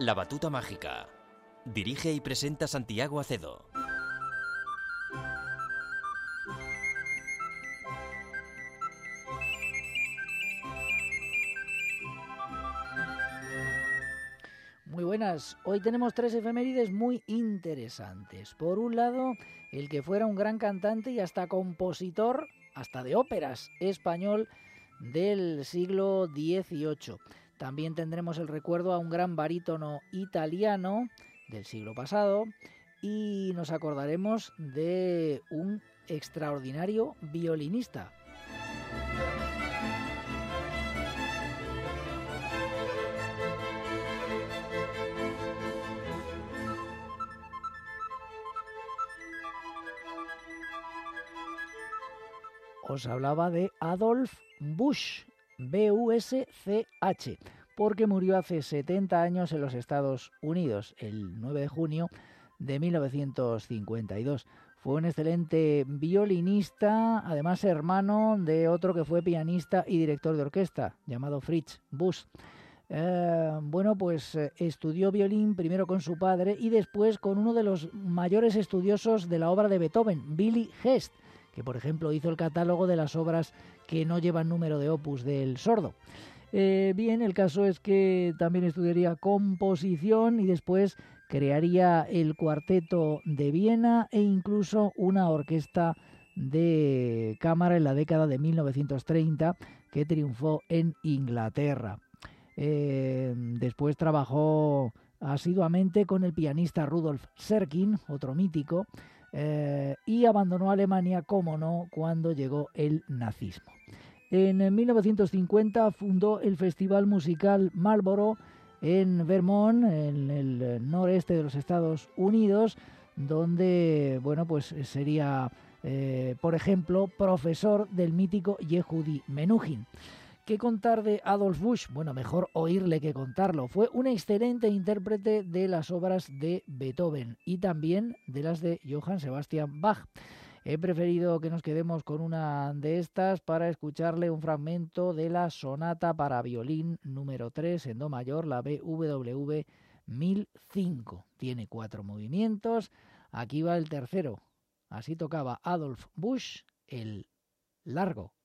La Batuta Mágica. Dirige y presenta Santiago Acedo. Muy buenas, hoy tenemos 3 efemérides muy interesantes. Por un lado, el que fuera un gran cantante y hasta compositor, hasta de óperas, español del siglo XVIII. También tendremos el recuerdo a un gran barítono italiano del siglo pasado y nos acordaremos de un extraordinario violinista. Os hablaba de Adolf Busch, B-U-S-C-H, porque murió hace 70 años en los Estados Unidos, el 9 de junio de 1952. Fue un excelente violinista, además hermano de otro que fue pianista y director de orquesta, llamado Fritz Busch. Estudió violín primero con su padre y después con uno de los mayores estudiosos de la obra de Beethoven, Willy Hest, que por ejemplo hizo el catálogo de las obras que no llevan número de opus del sordo. El caso es que también estudiaría composición y después crearía el Cuarteto de Viena e incluso una orquesta de cámara en la década de 1930 que triunfó en Inglaterra. Después trabajó asiduamente con el pianista Rudolf Serkin, otro mítico, y abandonó Alemania, como no, cuando llegó el nazismo. En 1950 fundó el Festival Musical Marlborough en Vermont, en el noreste de los Estados Unidos, donde sería, por ejemplo, profesor del mítico Yehudi Menuhin. ¿Qué contar de Adolf Busch? Bueno, mejor oírle que contarlo. Fue un excelente intérprete de las obras de Beethoven y también de las de Johann Sebastian Bach. He preferido que nos quedemos con una de estas para escucharle un fragmento de la sonata para violín número 3 en do mayor, la BWV 1005. Tiene 4 movimientos. Aquí va el tercero. Así tocaba Adolf Busch, el largo.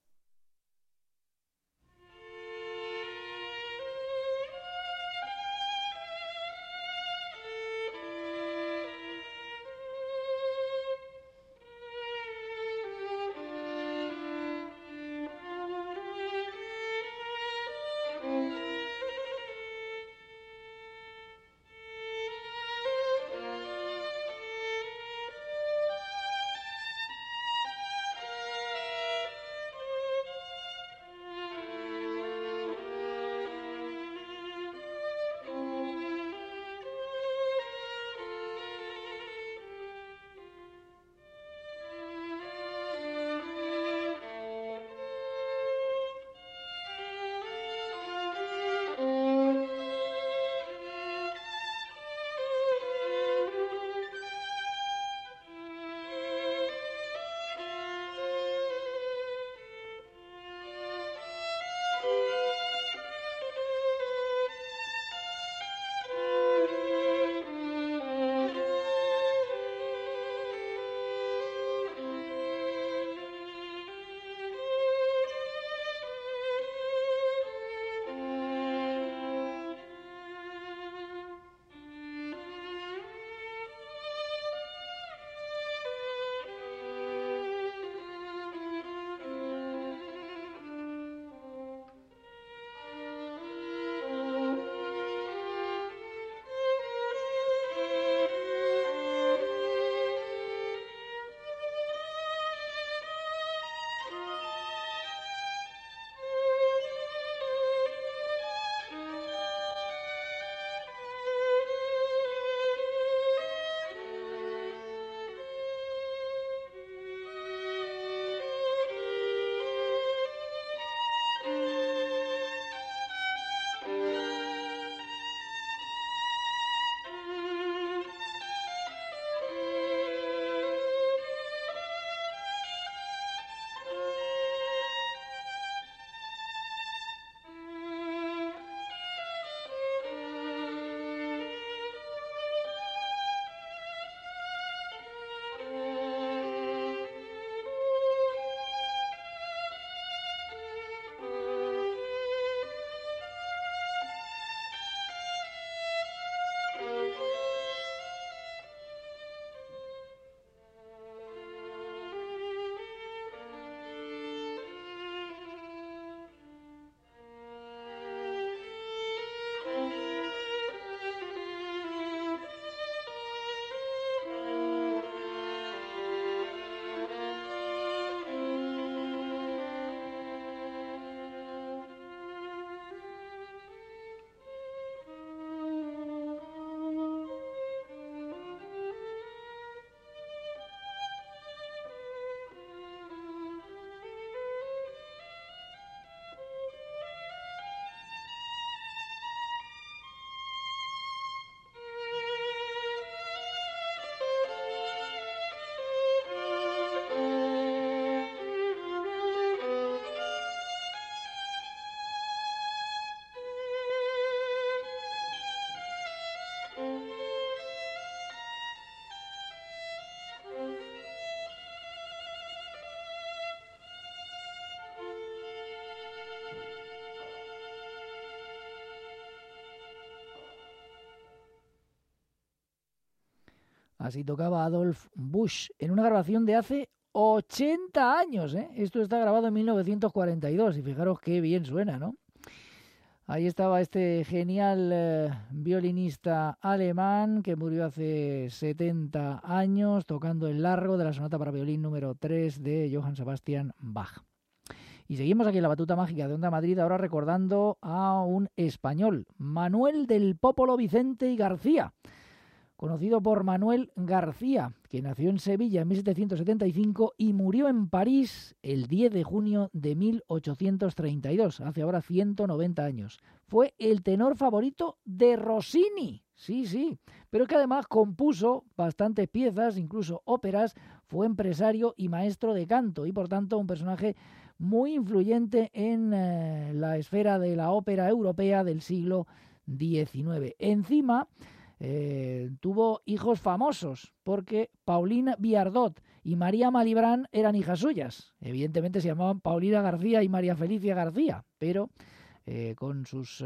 Así tocaba Adolf Busch en una grabación de hace 80 años, ¿eh? Esto está grabado en 1942 y fijaros qué bien suena, ¿no? Ahí estaba este genial violinista alemán que murió hace 70 años tocando el largo de la sonata para violín número 3 de Johann Sebastian Bach. Y seguimos aquí en la batuta mágica de Onda Madrid, ahora recordando a un español, Manuel del Popolo Vicente y García, conocido por Manuel García, que nació en Sevilla en 1775 y murió en París el 10 de junio de 1832, hace ahora 190 años. Fue el tenor favorito de Rossini, sí, pero que además compuso bastantes piezas, incluso óperas, fue empresario y maestro de canto y por tanto un personaje muy influyente en la esfera de la ópera europea del siglo XIX. Encima, tuvo hijos famosos, porque Paulina Viardot y María Malibrán eran hijas suyas. Evidentemente se llamaban Paulina García y María Felicia García, pero con sus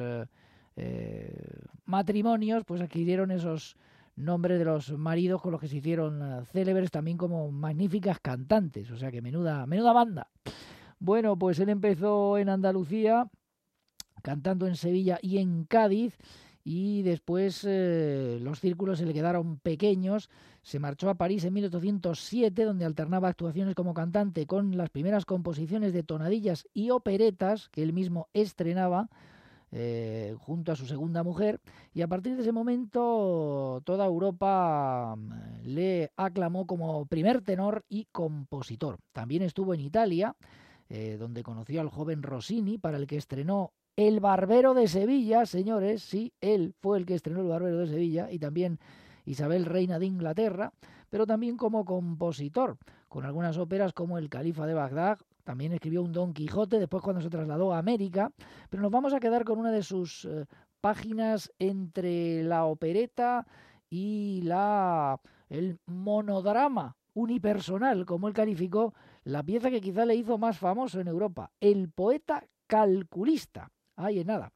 matrimonios pues adquirieron esos nombres de los maridos con los que se hicieron célebres también como magníficas cantantes, o sea que menuda banda. Bueno, pues él empezó en Andalucía, cantando en Sevilla y en Cádiz, y después los círculos se le quedaron pequeños. Se marchó a París en 1807, donde alternaba actuaciones como cantante con las primeras composiciones de tonadillas y operetas que él mismo estrenaba junto a su segunda mujer, y a partir de ese momento toda Europa le aclamó como primer tenor y compositor. También estuvo en Italia, donde conoció al joven Rossini, para el que estrenó El Barbero de Sevilla, señores, sí, él fue el que estrenó El Barbero de Sevilla, y también Isabel, reina de Inglaterra, pero también como compositor, con algunas óperas como El Califa de Bagdad. También escribió un Don Quijote, después cuando se trasladó a América, pero nos vamos a quedar con una de sus páginas entre la opereta y el monodrama unipersonal, como él calificó la pieza que quizá le hizo más famoso en Europa, El poeta calculista. Ahí en nada.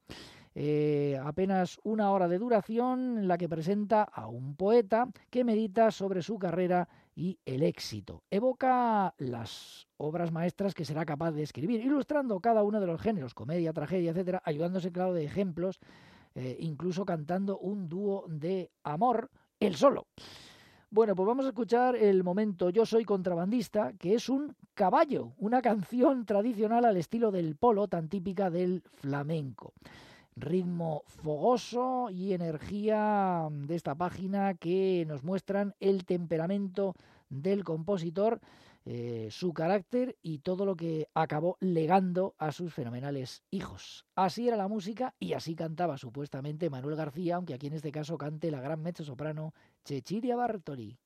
Apenas 1 hora de duración, en la que presenta a un poeta que medita sobre su carrera y el éxito. Evoca las obras maestras que será capaz de escribir, ilustrando cada uno de los géneros, comedia, tragedia, etcétera, ayudándose, claro, de ejemplos, incluso cantando un dúo de amor, él solo. Bueno, pues vamos a escuchar el momento Yo soy contrabandista, que es un caballo, una canción tradicional al estilo del polo, tan típica del flamenco. Ritmo fogoso y energía de esta página que nos muestran el temperamento del compositor, su carácter y todo lo que acabó legando a sus fenomenales hijos. Así era la música y así cantaba supuestamente Manuel García, aunque aquí en este caso cante la gran mezzosoprano Cecilia Bartoli.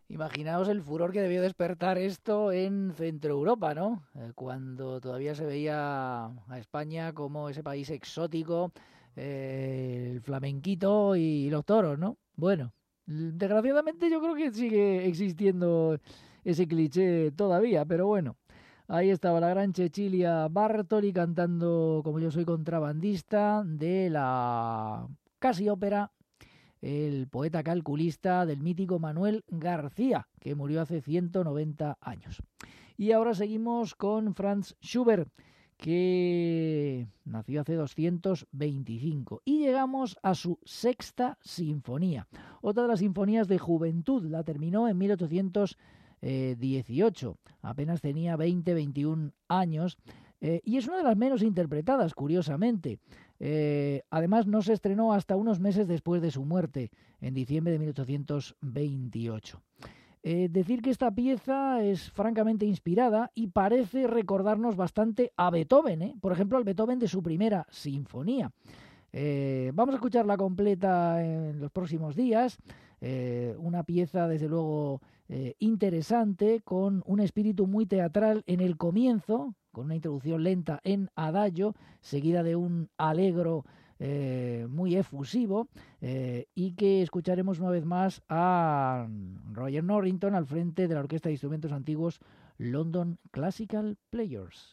Imaginaos el furor que debió despertar esto en Centro Europa, ¿no? Cuando todavía se veía a España como ese país exótico, el flamenquito y los toros, ¿no? Bueno, desgraciadamente yo creo que sigue existiendo ese cliché todavía, pero bueno. Ahí estaba la gran Cecilia Bartoli cantando Como yo soy contrabandista de la casi ópera el poeta calculista del mítico Manuel García, que murió hace 190 años. Y ahora seguimos con Franz Schubert, que nació hace 225. Y llegamos a su sexta sinfonía. Otra de las sinfonías de juventud, la terminó en 1818. Apenas tenía 20-21 años. Y es una de las menos interpretadas, curiosamente. Además, no se estrenó hasta unos meses después de su muerte, en diciembre de 1828. Decir que esta pieza es francamente inspirada y parece recordarnos bastante a Beethoven, por ejemplo, al Beethoven de su primera sinfonía. Vamos a escucharla completa en los próximos días. Una pieza, desde luego, interesante, con un espíritu muy teatral en el comienzo, con una introducción lenta en adagio, seguida de un allegro muy efusivo, y que escucharemos una vez más a Roger Norrington al frente de la Orquesta de Instrumentos Antiguos London Classical Players.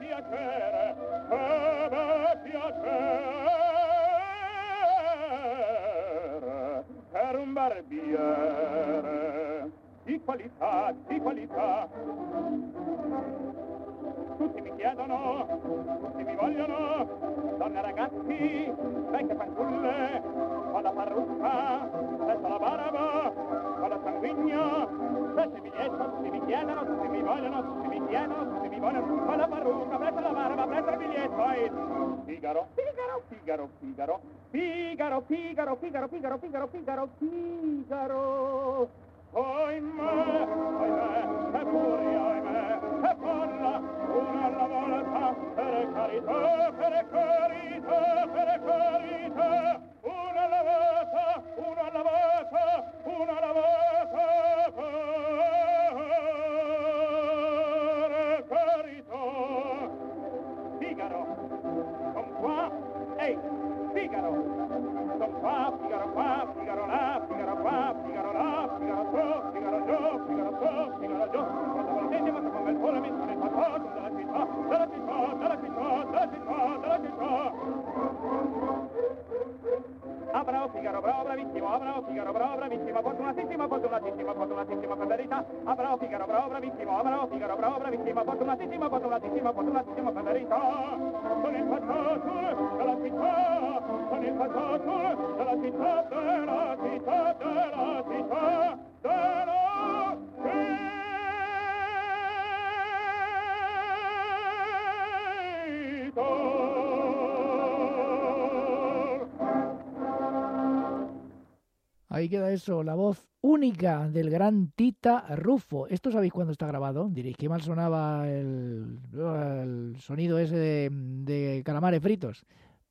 piacere, per un barbiere di qualità, di qualità. Tutti mi chiedono, tutti mi vogliono, donne e ragazzi, vecchie fanciulle, con la parrucca, senza la barba, con la sanguigna, senza il biglietto, tutti mi chiedono, tutti mi vogliono, tutti mi chiedono, tutti mi vogliono, con la parrucca, senza la barba, senza il biglietto, e Figaro, Figaro, Figaro, Figaro, Figaro, Figaro, Figaro, Figaro, Figaro, Figaro, Figaro. Oimè, che furia, oimè, che folla, una alla volta, per carità, per carità, per carità, una alla volta, una alla volta, una alla volta, per carità. Figaro, son qua, ehi, Figaro, son qua, Figaro là, Figaro qua, Figaro là, Figaro su, Figaro giù, Figaro su, Figaro giù. Quando volete, ma come il sole mi sono il fatto della città, della città, della città, della città, della bravissimo, bravo Figaro, bravo, bravissimo, fortunatissimo, fortunatissimo, fortunatissimo, per verità, bravo Figaro, bravo, bravissimo, bravo Figaro, bravo, bravissimo, fortunatissimo, fortunatissimo, fortunatissimo, per verità, con il passato della città, con il passato della città, della città, della città, della città. Ahí queda eso, la voz única del gran Tita Rufo. ¿Esto sabéis cuándo está grabado? Diréis, qué mal sonaba el sonido ese de calamares fritos.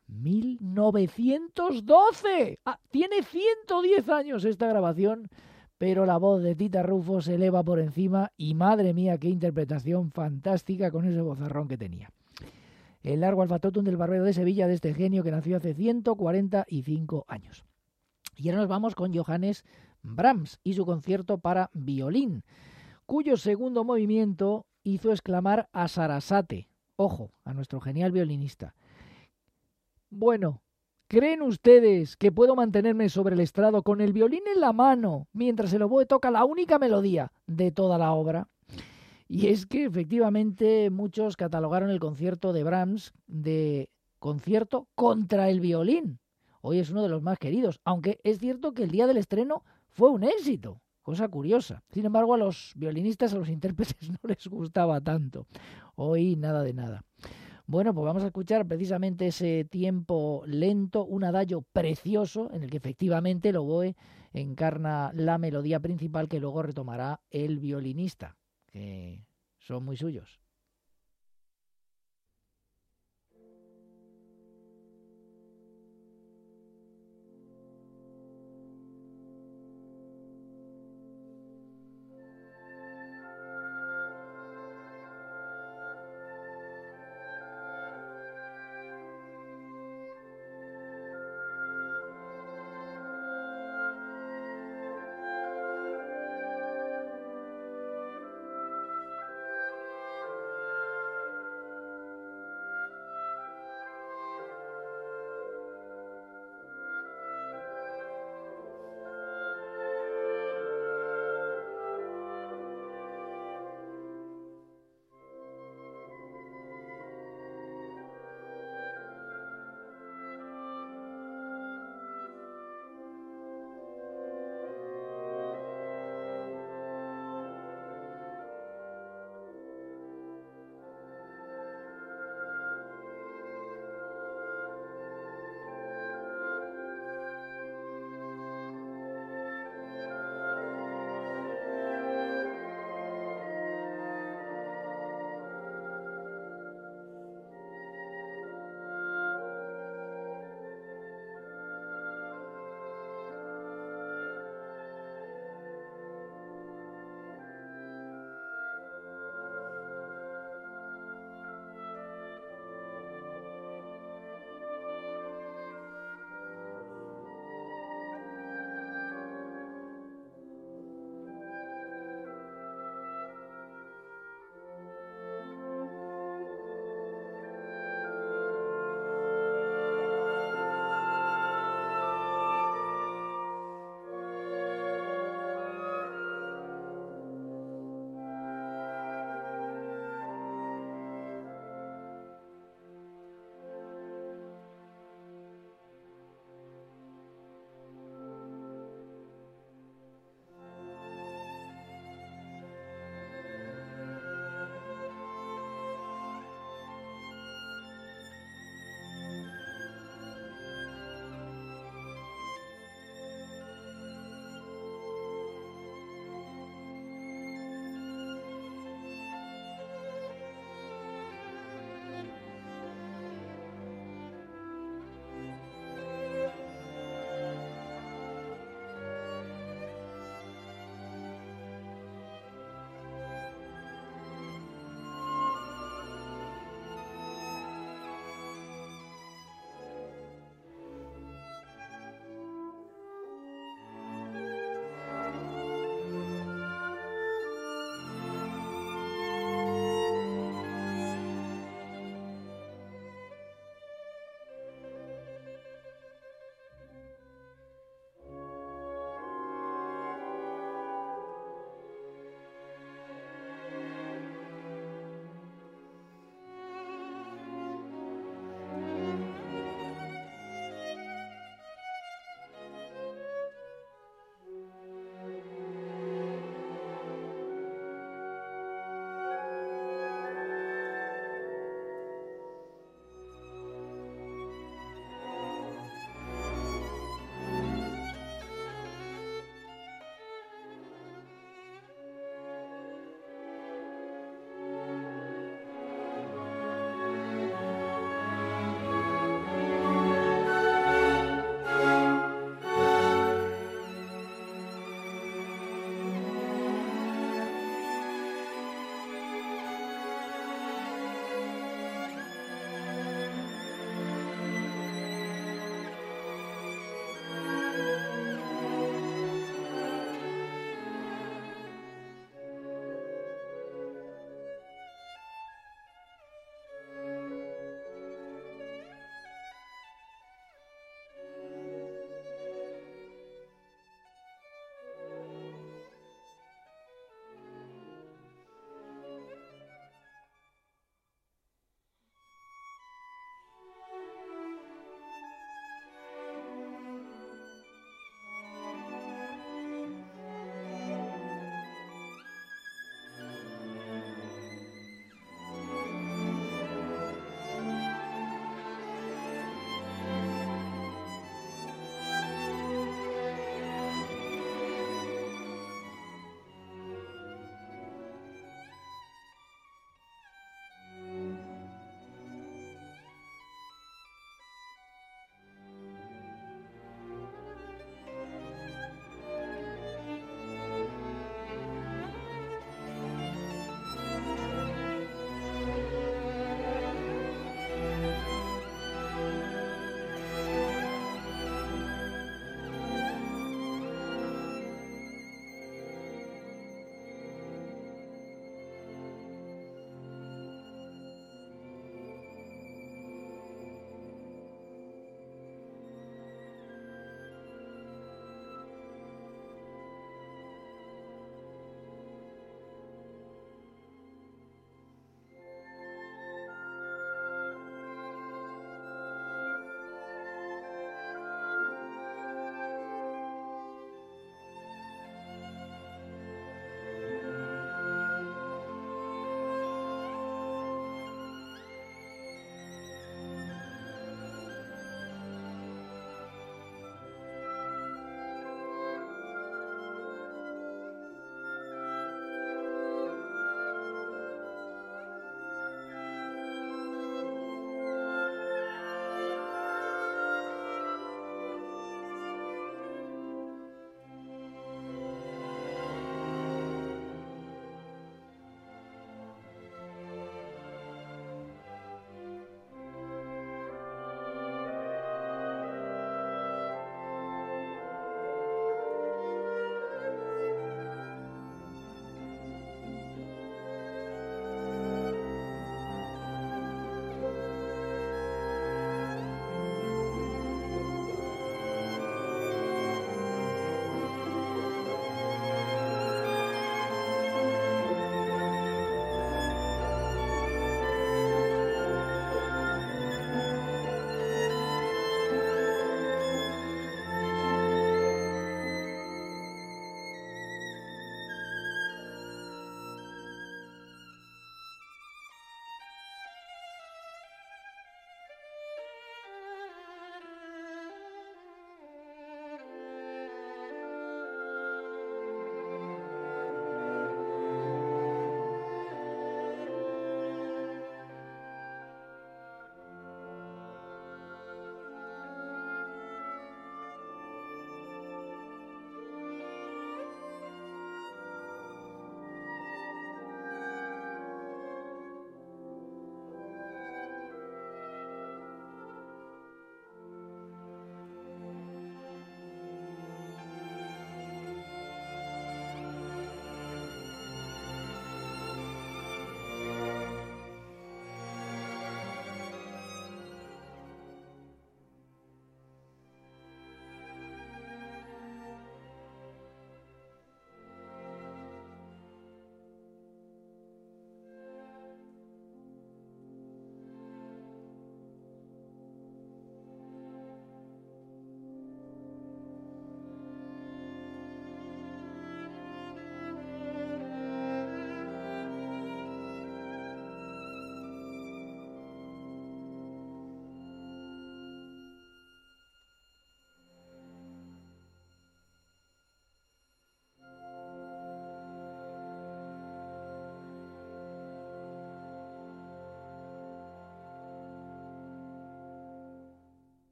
1912. Tiene 110 años esta grabación, pero la voz de Tita Rufo se eleva por encima y madre mía, qué interpretación fantástica con ese vozarrón que tenía. El largo alfatotum del Barbero de Sevilla de este genio que nació hace 145 años. Y ahora nos vamos con Johannes Brahms y su concierto para violín, cuyo segundo movimiento hizo exclamar a Sarasate, ojo, a nuestro genial violinista. Bueno, ¿creen ustedes que puedo mantenerme sobre el estrado con el violín en la mano mientras el oboe toca la única melodía de toda la obra? Y es que efectivamente muchos catalogaron el concierto de Brahms de concierto contra el violín. Hoy es uno de los más queridos, aunque es cierto que el día del estreno fue un éxito, cosa curiosa. Sin embargo, a los violinistas, a los intérpretes no les gustaba tanto. Hoy nada de nada. Bueno, pues vamos a escuchar precisamente ese tiempo lento, un adagio precioso en el que efectivamente el oboe encarna la melodía principal que luego retomará el violinista, que son muy suyos.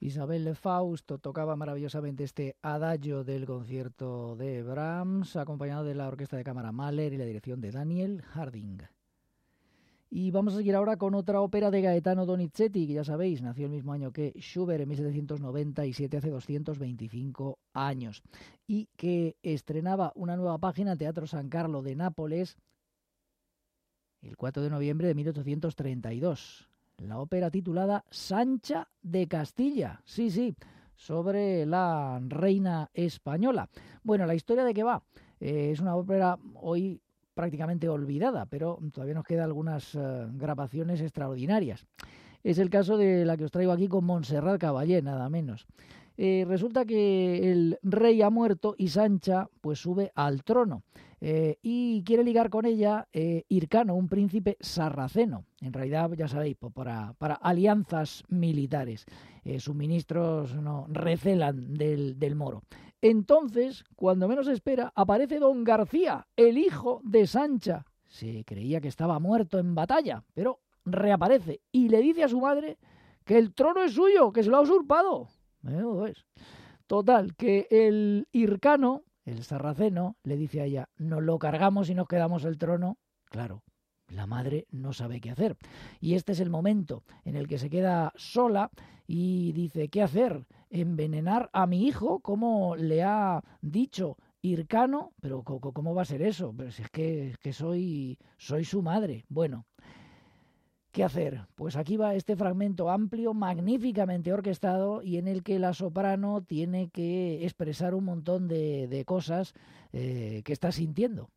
Isabelle Fausto tocaba maravillosamente este adagio del concierto de Brahms, acompañado de la orquesta de cámara Mahler y la dirección de Daniel Harding. Y vamos a seguir ahora con otra ópera de Gaetano Donizetti, que ya sabéis, nació el mismo año que Schubert, en 1797, hace 225 años, y que estrenaba una nueva página en Teatro San Carlo de Nápoles el 4 de noviembre de 1832. La ópera titulada Sancha de Castilla, sí, sobre la reina española. Bueno, ¿la historia de qué va? Es una ópera hoy prácticamente olvidada, pero todavía nos quedan algunas grabaciones extraordinarias. Es el caso de la que os traigo aquí con Montserrat Caballé, nada menos. Resulta que el rey ha muerto y Sancha pues sube al trono y quiere ligar con ella Hircano, un príncipe sarraceno. En realidad, ya sabéis, para alianzas militares. Sus ministros no recelan del moro. Entonces, cuando menos espera, aparece don García, el hijo de Sancha. Se creía que estaba muerto en batalla, pero reaparece y le dice a su madre que el trono es suyo, que se lo ha usurpado. Pues. Total, que el Hircano, el sarraceno, le dice a ella, nos lo cargamos y nos quedamos el trono. Claro, la madre no sabe qué hacer. Y este es el momento en el que se queda sola y dice, ¿qué hacer? ¿Envenenar a mi hijo? ¿Cómo le ha dicho Hircano? Pero ¿cómo va a ser eso? Pero si es que soy su madre. Bueno, ¿qué hacer? Pues aquí va este fragmento amplio, magníficamente orquestado y en el que la soprano tiene que expresar un montón de cosas que está sintiendo.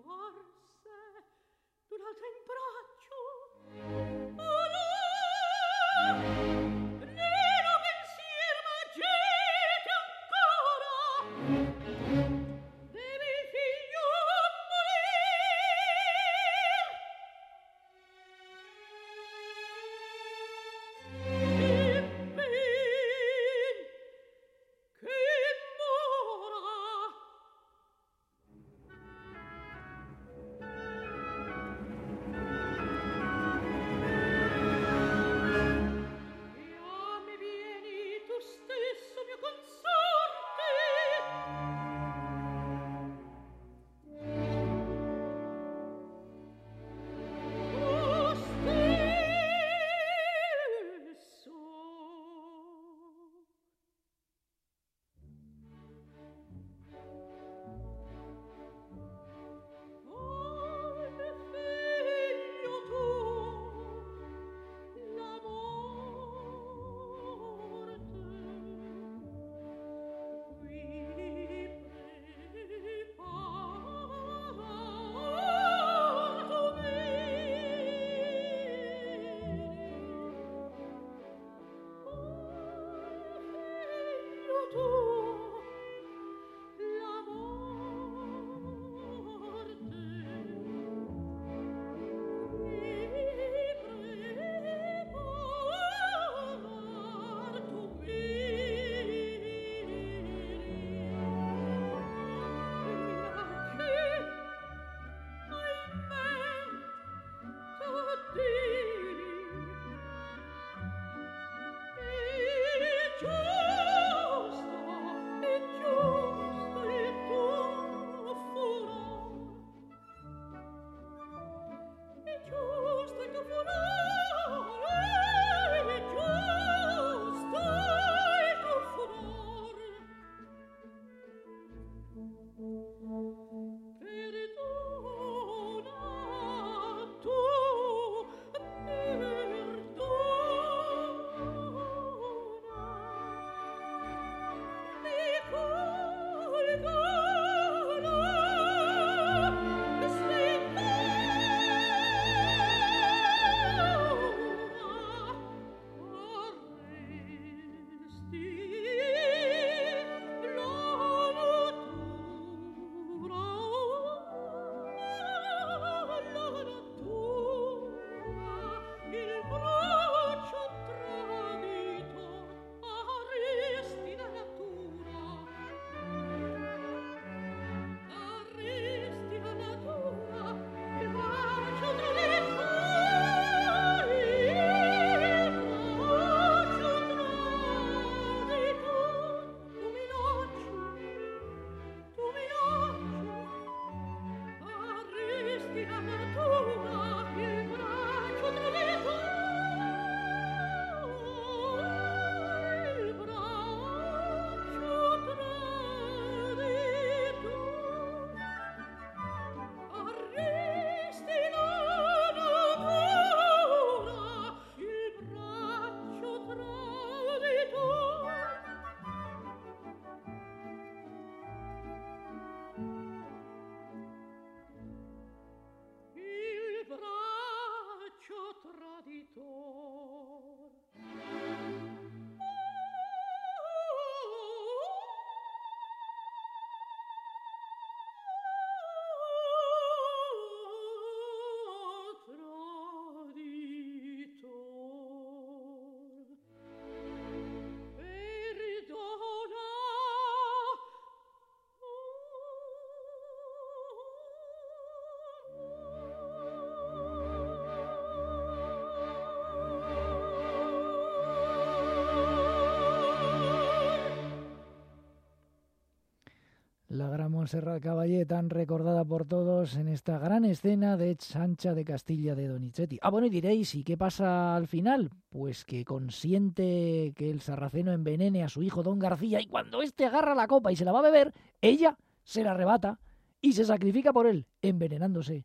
La gran Montserrat Caballé, tan recordada por todos en esta gran escena de Sancha de Castilla de Donizetti. Ah, bueno, y diréis, ¿y qué pasa al final? Pues que consiente que el sarraceno envenene a su hijo Don García, y cuando éste agarra la copa y se la va a beber, ella se la arrebata y se sacrifica por él, envenenándose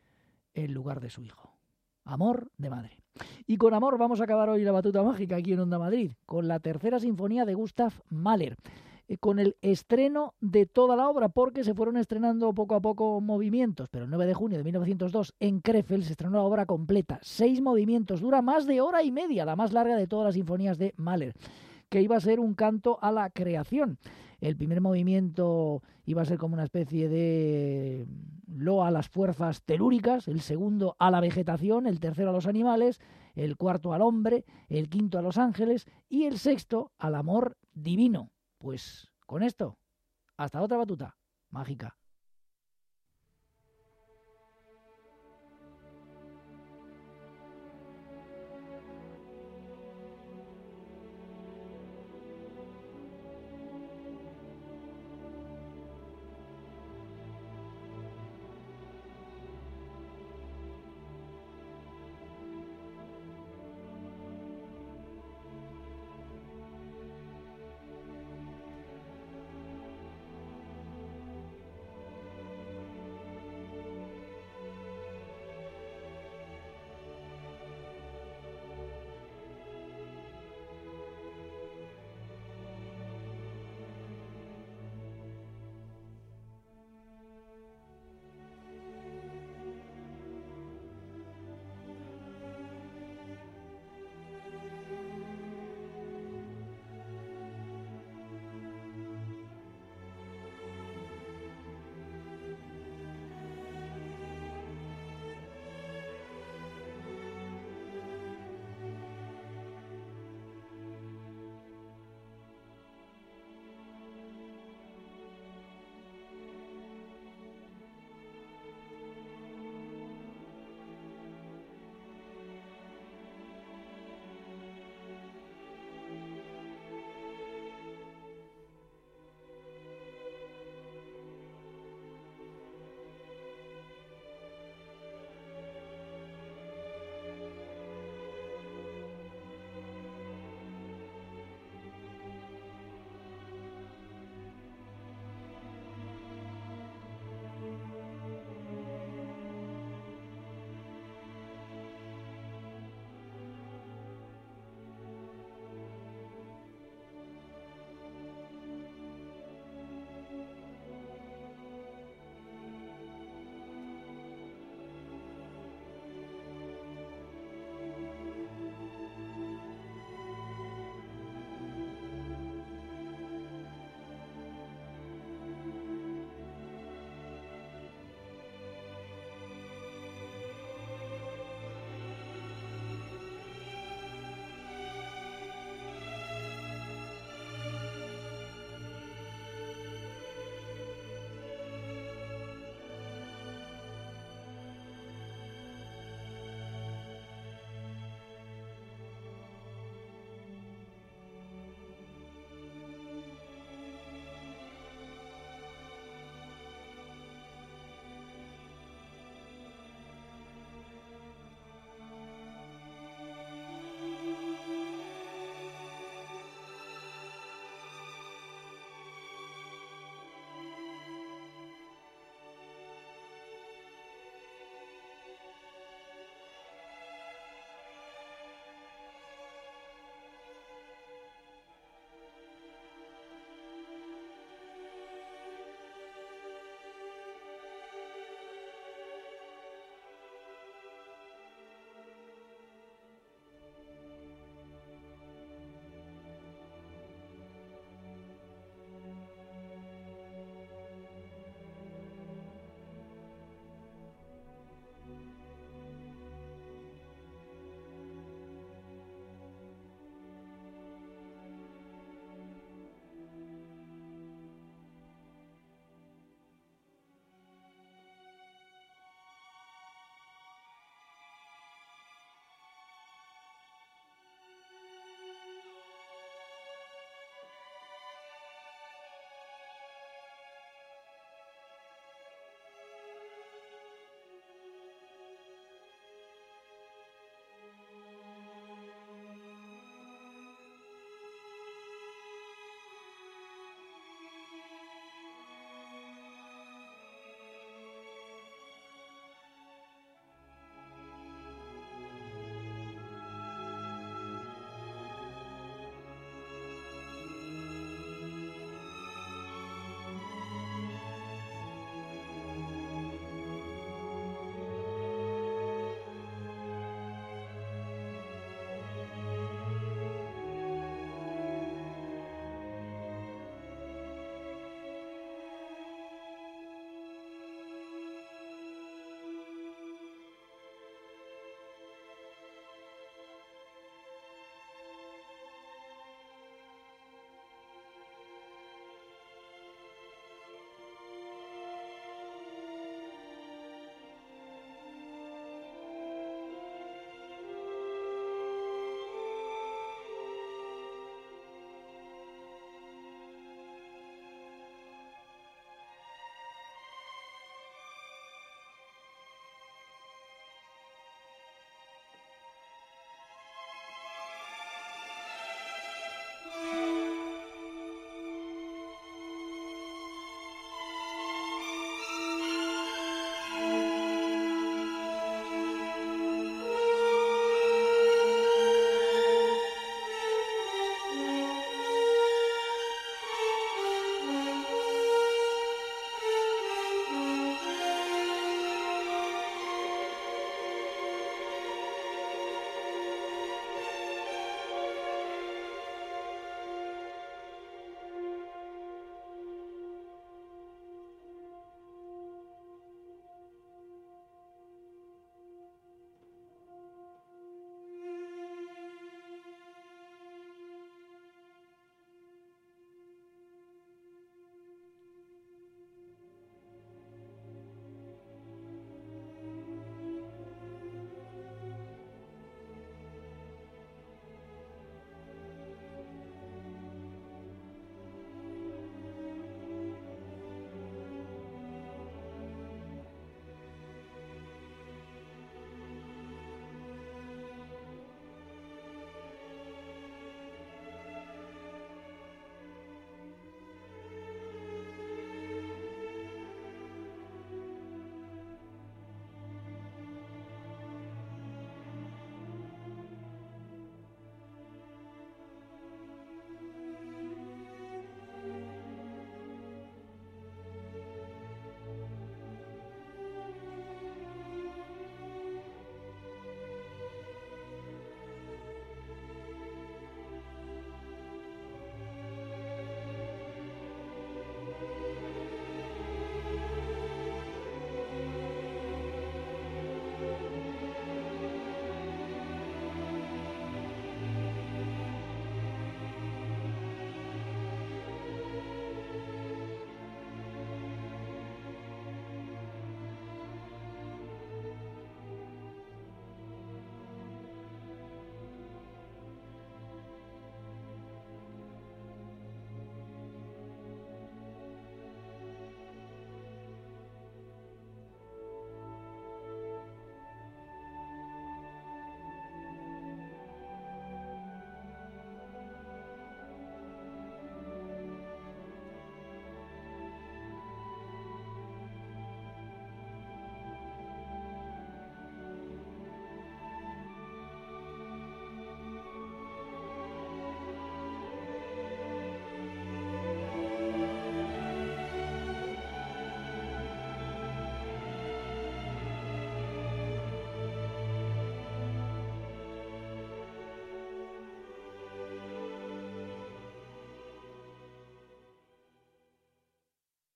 en lugar de su hijo. Amor de madre. Y con amor vamos a acabar hoy la batuta mágica aquí en Onda Madrid, con la tercera sinfonía de Gustav Mahler. con el estreno de toda la obra, porque se fueron estrenando poco a poco movimientos, pero el 9 de junio de 1902 en Krefeld se estrenó la obra completa, 6 movimientos, dura más de hora y media, la más larga de todas las sinfonías de Mahler, que iba a ser un canto a la creación. El primer movimiento iba a ser como una especie de loa a las fuerzas telúricas, el segundo a la vegetación, el tercero a los animales, el cuarto al hombre, el quinto a los ángeles y el sexto al amor divino. Pues con esto, hasta otra batuta mágica.